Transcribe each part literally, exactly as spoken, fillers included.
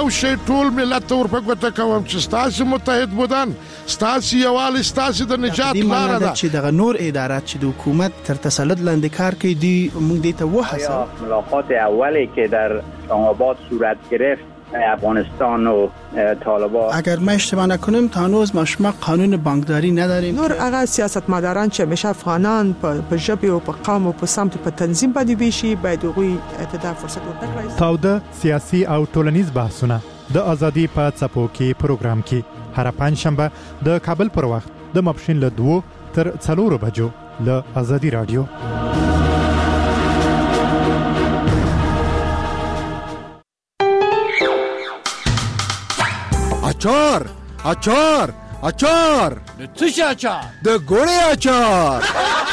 شی ټول ملت ته ورپګوته کوم چې ستاسو متحد بودن ستاسو یووالی ستاسو د نجات لاره ده چې دغه نور ادارات چې د حکومت تر تسلط لاندې کار کوي دی موږ دې ته وحسه. ملاقات اولی که در اسلام آباد صورت گرفت افغانستان و طالبان، اگر ما اشتباه نکنم تا هنوز ما قانون بانکداری نداریم. نور هغه سیاستمداران چې همیشه افغانان په ژبه او په قوم او په سمت په تنظیم باندې ویشي باید هغوی ته فرصت ورکړي. تاوده سیاسي او ټولنیز بحثونه د ازادي په څپو کې پروګرام کې هر پنځشنبه د کابل پر وخت د ماپښین له دوه تر څلورو بجو له ازادي رادیو. اچار اچار اچار د څه شي اچار؟ د ګوړې اچار.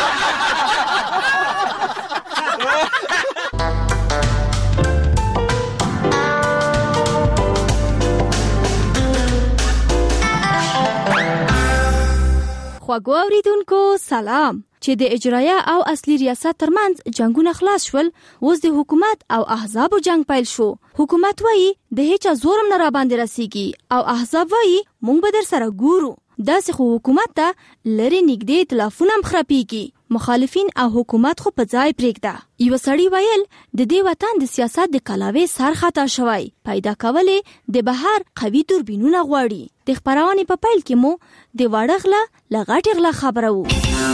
خواږو اوریدونکو سلام. چې د اجرایه او اصلي ریاست ترمنځ جنگونه خلاص شول، اوس د حکومت او احزابو جنگ پیل شو. حکومت وایي د هیڅ زورم نه را باندې رسیږي او احزاب وایي مونږ به در سره ګورو. داسې خو حکومت ته لري نږدې ائتلافونه هم خرابېږي. مخالفین او حکومت خو په ځای پرېږده. یو سړی ویل د دې وطن د سیاست د کلاوې سر خطا شوی، پیدا کولې د بهر قوي دوربینونه غواړي. د خپرونې په پیل کې مو د واړه غله له غټې غله خبره وو.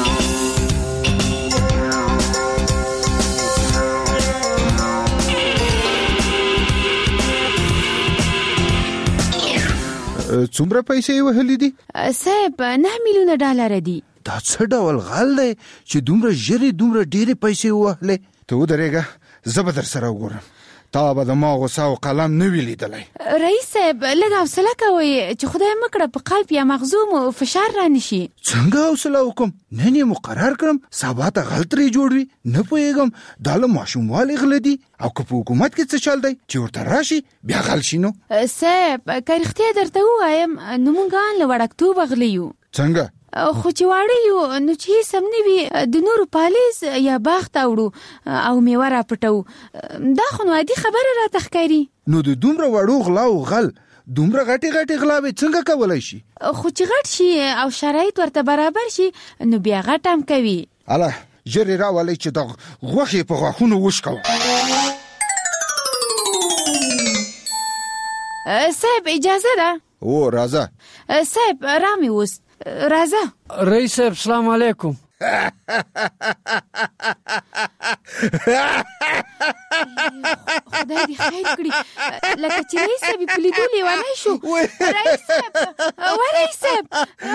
څومره پیسې وهلې دي؟ صاحب نه میلیونه ډالر دي. دا څه ډول غل دی چې دومره ژرې دومره ډېرې پیسې وهلې؟ ته ودرېږه، زه به در سره وګورم. تا به د ما غوسه او قلم نه وي لیدلی. رئیس صاحب لږ حوصله کوئ چې خدای مکړه په قلب یا مغزو مو فشار را نشي. څنګه حوصله وکم؟ نن یې مقرر کړم سبا ته غل ترې جوړ وي. نه پوهېږم دا له ماشوموالي غله دي او که په حکومت کې څه چل دی چې ورته راشي بیا غل شي. نو صاحب که رښتیا درته ووایم نو موږ ان له وړکتوبه غلي یو. څنګه؟ خو چې واړه یو نو چې هیڅ هم نه وي د نورو پالیز یا باغ ته وړو او میوه را پټو. دا خو نو عادي خبره راته ښکاري. نو د دومره وړو غلاو غل دومره غټې غټې غلاوې څنګه کولی شي؟ خو چې غټ شي او شرایط ورته برابر شي نو بیا غټ هم کوي. اله ژر یې راولئ چې د غوښې په غاښونو وشکوم. صاحب اجازه ده؟ او راځه. صاحب را مې وست. راځه. رئیس صاحب سلام علیکم. خدای دې خیر کړي لکه چې رئیس صاحب په لیدو لیونی شو. رئیس صاحب و رئیس صاحب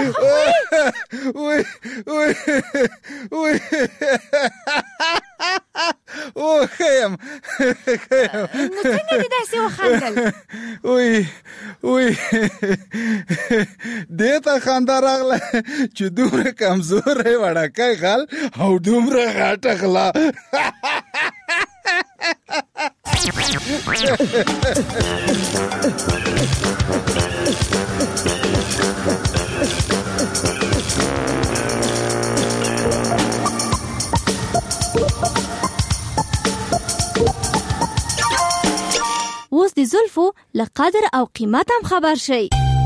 وی وی وی او خیم نو څنګه دې داسې وخندل؟ وی وی دې ته خندا راغله چې دومره کمزوری وړکی غل او دومره غټه غلا. اوس د زلفو له قدر او قیمت هم خبر شئ.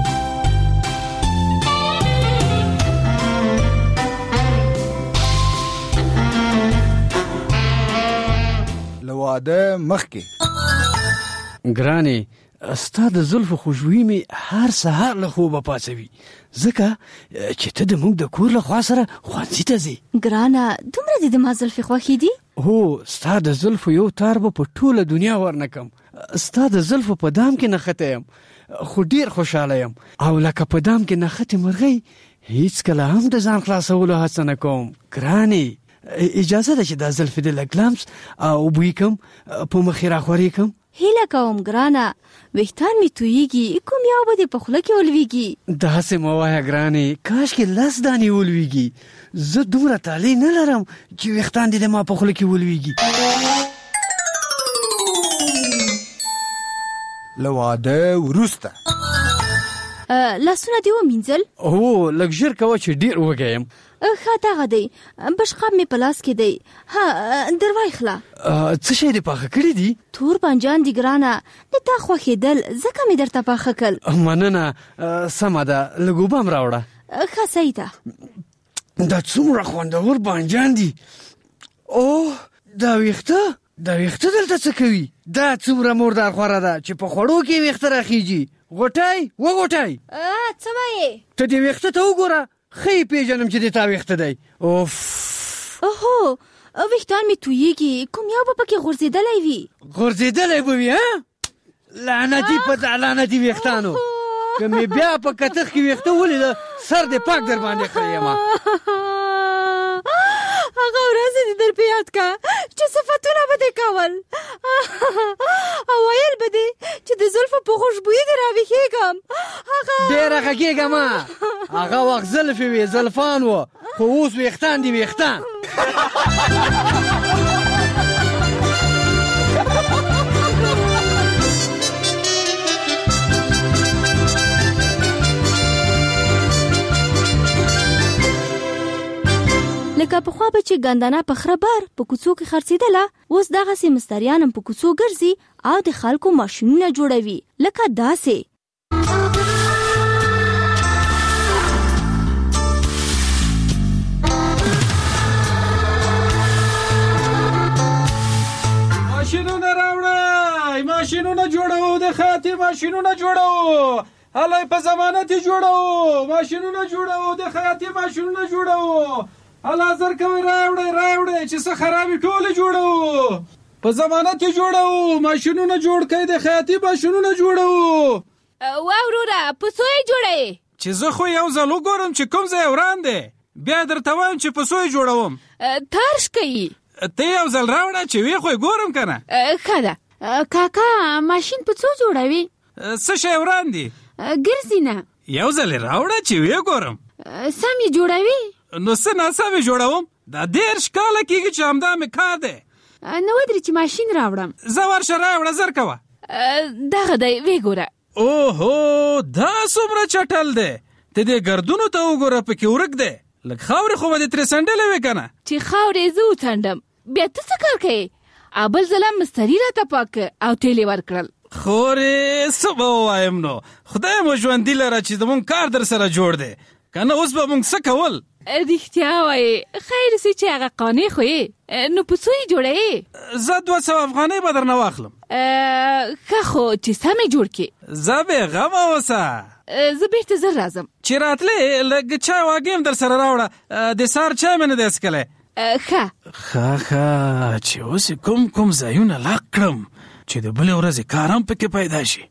لواده مخکې ګرانې ستا د زلفو خوشبويي مې هر سهار له خوبه پاڅوي، ځکه چې ته د موږ د کور له خوا سره ښوونځي ته ځې. ګرانه دومره دې د ما زلفې خوښې دي؟ هو ستا د زلفو یو تار به په ټوله دنیا ورنکم. ستا د زلفو په دام کې نښتی یم خو ډیر خوشحاله یم او لکه په دام کې نښتې مرغۍ هیڅ کله هم د ځان خلاصولو هڅه نه کوم. ګرانې اجازه ده چې دا زلفې د لږ لمس او بوی کم په مخې راخورې کم. هیله کوم ګرانه، ویښتان مې تویېږي، کوم یو به دې په خوله کې ولویږي. داسې مه وایه ګرانې، کاشکې لس دانې ولویږي. زه دومره طالع نه لرم چې ویښتان دې د ما په خوله کې ولویږي. له واده وروسته لاسونه دې ومینځل؟ هو لږ ژر کوه چې ډېر وږی یم. ښه دغه دی، بشقاب مې په لاس کې دی. ها در وایخله. څه شی دې پاخه کړي دي؟ تور بانجان دي ګرانه، د تا خوښېدل ځکه مې درته پاخه کړل. مننه، سمه ده، لږ اوبه هم راوړه. ښه صحیح ده. دا څومره خوندور بانجان دي. اوه دا ویښته دا ویښته دلته څه کوي؟ دا څومره مردار خوره ده چې په خوړو کې ویښته راخیږي. غوټی وغوټی، څه وایې؟ ته دې ویښته ته وګوره، ښه یې پېژنم چې د تا ویښته دی. اوف اوهو، ویښتان مې تویېږي، کوم یو به پکې غورځېدلی وي. غورځېدلی به وي؟ ها لعنتي په تا لعنتي ویښتانو، که مې بیا په کتغ کې ویښته ولیده سر دې پاک در باندې کړی یمه. هغه ورځې دې در په یاد که چې صفتونه به دې کول او ویل به دې چې د زلفو په خوشبویي دې راویښېږم. ډېره غږېږه مه، هغه وخت زلفې وې زلفان و، خو اوس ویښتان دي ویښتان. لکه پخوا به چې ګندنه په خره بار په کوڅو کې خرڅېدله، اوس دغسې مستریان هم په کوڅو ګرځي او د خلکو ماشینونه جوړوي. لکه داسې ماشینونه راوړئ، ماشینونه جوړو، د خیاطۍ ماشینونه جوړو، هلئ په ضمانت یې جوړو، ماشینونه جوړو، د خیاطۍ ماشینونه جوړو، الله زر کوي راوړئ راوړئ چې څه خرابې ټولې جوړو، په ضمانت یې جوړو، ماشینونه جوړ کړئ، د خیاطۍ ماشینونه جوړو. وا وروره په څو یې جوړوې؟ چې زه خو یو ځل وګورم چې کوم ځای وران دی، بیا درته وایم چې په څو یې جوړوم. تارش کوي. ته یو ځل راوړه چې وی خو یې ګورم که نه. ښه ده. کاکا ماشین په څو جوړوي؟ څه شی وران دي؟ ګرځي نه. یو ځل یې راوړه چې وی ګورم. سم یې جوړوي؟ نو څه ناسم یې جوړوم؟ دا دېرش کاله کېږي چې همدا مې کار دی. نو ودرې چې ماشین راوړم. زه ورشه راوړه زر کوه. دغه دی ویې ګوره. اوهو دا څومره چټل دی، ته دې ګردونو ته وګوره پکې ورک دی، لږ خاورې خو به دې ترې څنډلې وې که نه. چې خاورې زه وڅنډم بیا ته څه کار کوې؟ بل ځله مستري راته پاک او تیل یې ورکړل. خورې څه به ووایم نو، خدای مو ژوندي لره چې زمونږ کار در سره جوړ دی، که نه اوس به مونږ څه کول. رښتیا وایې، خیر سي چې هغه قانع خو یې، نو په څو یې جوړوې؟ زه دوه سوه افغانۍ به درنه واخلم. ښه خو چې سم یې جوړ کړې. زه بېغمه اوسه، زه بېرته زر راځم. چې راتلې لږ چای واګې هم در سره راوړه، د سهار چای مې نه دی څښلی. ښه ښه ښه چې اوس کوم کوم ځایونه لاک کړم چې د بلې ورځې کار هم پکې پیدا شي.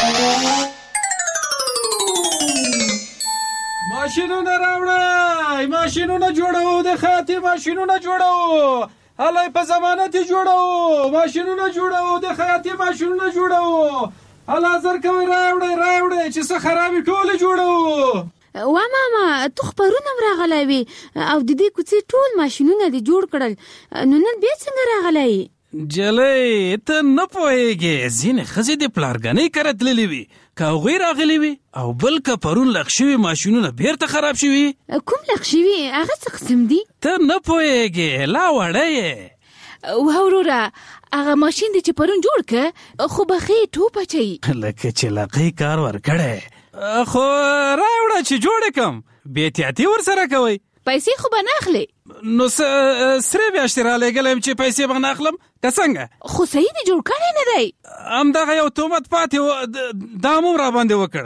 ماشینونه راوړئ، ماشینونه جوړو، د خیاطۍ ماشینونه جوړو، هلئ په ضمانت یې جوړو، ماشینونه جوړو، د خیاطۍ ماشینونه جوړو، الله زر کوي راوړئ راوړئ چې څه خرابې ټولې جوړو. وا ماما تو خپرونه هم راغلی وي او د دې کوڅې ټول ماشینونه دې جوړ کړل، نو نن بیا څنګه راغلی؟ جلۍ ته نه پوهېږې، ځینې ښځې د پلارګنۍ کره تللې وي، که هغوی راغلي وي، او بل که پرون لغ شوي ماشینونه بیرته خراب شوي. کوم لغ شوي؟ هغه څه قسم دي؟ ته نه پوهېږې، لا وړه یې. وه وروره هغه ماشین دی چې پرون جوړ که خو بخې ټوپ اچوي. لکه چې لقۍ کار ورکړی، خو راوړه چې جوړې کم، بې احتیاطي ورسره کوئ. پیسې خو به نه اخلې؟ نو سرې میاشتې رالېږلی یم چې پیسې به نه اخلم، که څنګه؟ خو صحیح دې جوړ کړی نه دی. همدغه یو تهمت پاتې و، دا هم را باندې وکړ.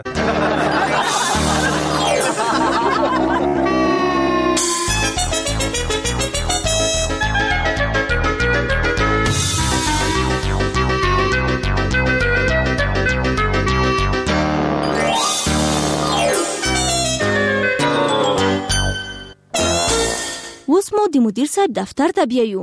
اوس مو د مدیر صاحب دفتر ته بیایو.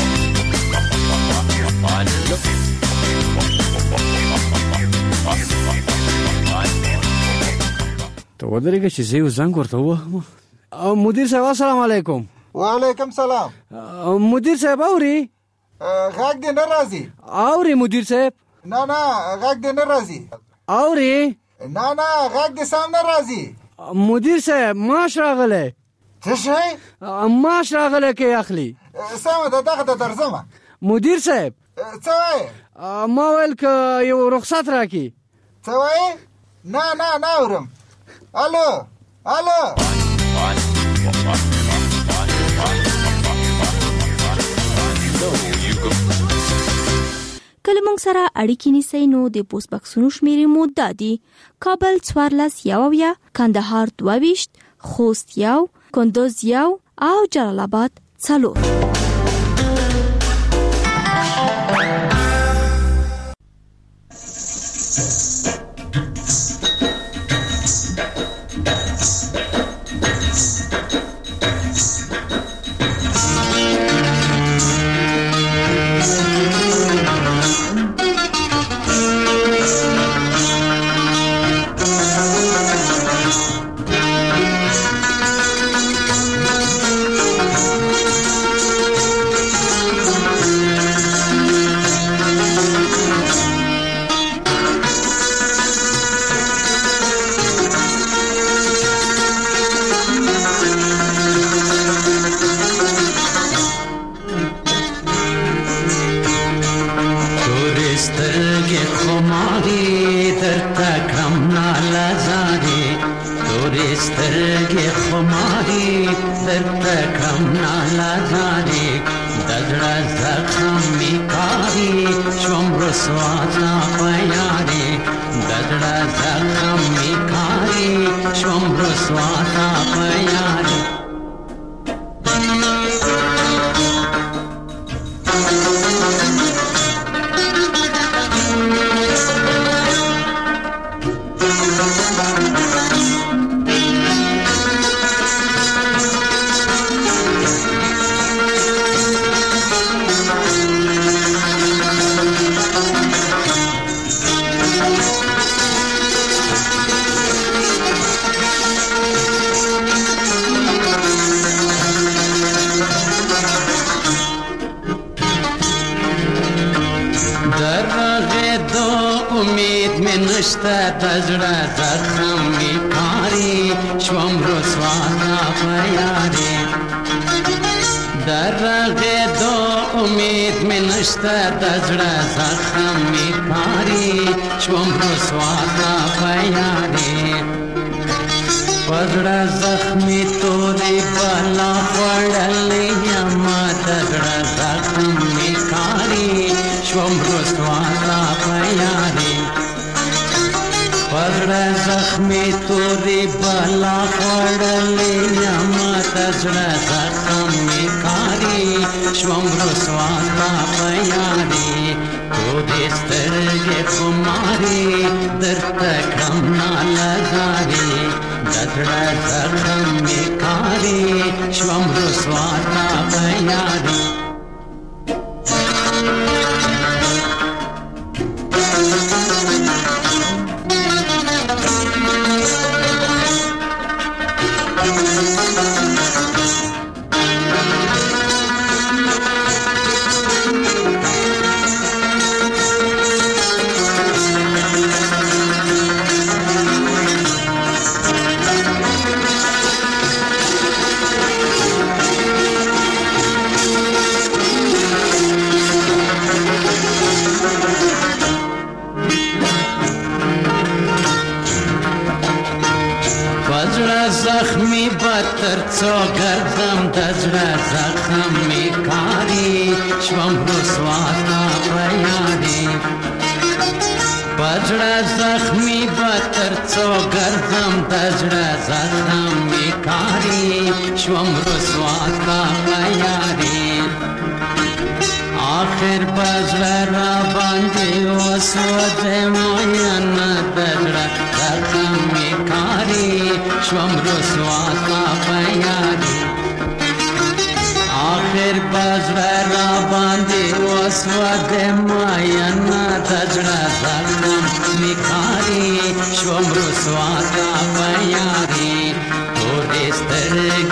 ته ودرېږه چې زه یو زنګ ورته ووهم. مدیر صاحب السلام علیکم. وعلیکم سلام. مدیر صاحب اوري؟ غږ دې نه راځي. اوري مدیر صاحب؟ نه نه غږ دې نه راځي. اوري؟ نه نه غږ دې سم نه راځي. مدیر صاحب ماش راغلی. څه شی؟ ماش راغلی کې اخلي. سمه ده دغه ته درځمه. مدیر صاحب څه وایې؟ ما ویل که یو رخصت راکړي. څه وایې؟ نه نه نه اورم. الو الو کله موږ سره اړیکې نیسئ نو د پوسټ بکسونو شمیرې مو دا دي: کابل څوارلس یو اویا، کندهار دوه ویشت، خوست یو، کندوز یو او جلال آباد څلور. شوم رسوا کا پیاری تو دستر